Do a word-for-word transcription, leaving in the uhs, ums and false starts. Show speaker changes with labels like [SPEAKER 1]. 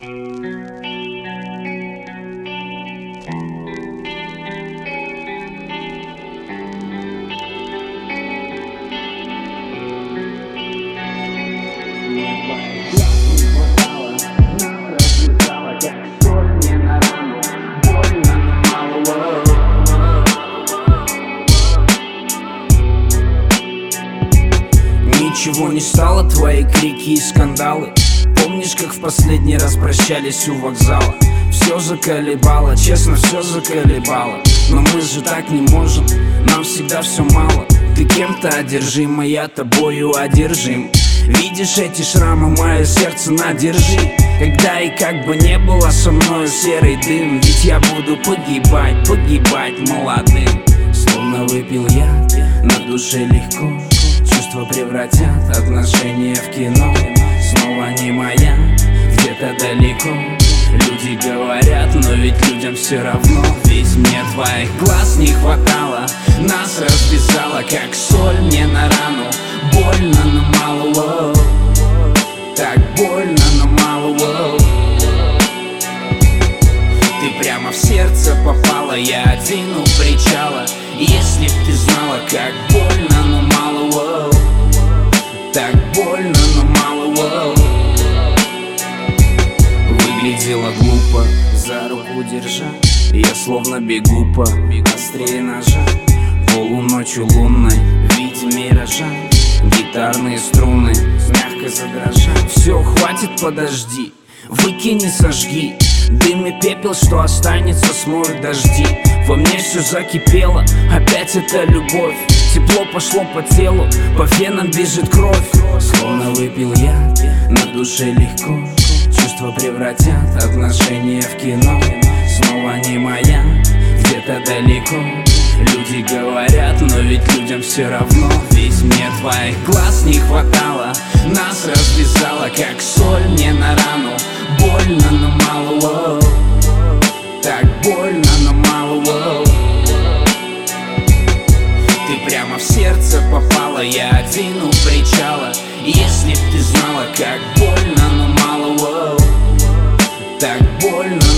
[SPEAKER 1] Ничего не стало, твои крики и скандалы. Помнишь, как в последний раз прощались у вокзала? Все заколебало, честно, все заколебало. Но мы же так не можем, нам всегда все мало. Ты кем-то одержим, а я тобою одержим. Видишь эти шрамы, мое сердце надержи. Когда и как бы не было со мною серый дым, ведь я буду погибать, погибать молодым. Словно выпил я, на душе легко. Чувства превратят отношения в кино. Снова не моя, где-то далеко. Люди говорят, но ведь людям все равно. Ведь мне твоих глаз не хватало. Нас развязало, как соль мне на рану. Больно, но мало, воу. Так больно, но мало, воу. Ты прямо в сердце попала, я один у причала. Если б ты знала, как больно, но мало, воу. Так больно, но мало, воу. Выглядела глупо, за руку держа. Я словно бегу по острее ножа. Полуночью лунной в виде миража. Гитарные струны мягко задрожат. Все, хватит, подожди, выкини, сожги. Дым и пепел, что останется, смоют дожди. Во мне все закипело, опять это любовь. Тепло пошло по телу, по венам бежит кровь. Словно выпил я, на душе легко. Чувства превратят отношения в кино. Снова не моя, где-то далеко. Люди говорят, но ведь людям все равно. Ведь мне твоих глаз не хватало. Нас развязало, как соль мне на рану. Больно, но мало, воу. Так больно, но мало, воу. Ты прямо в сердце попала, я один у причала. Если б ты знала, как больно, но мало, воу. Так больно,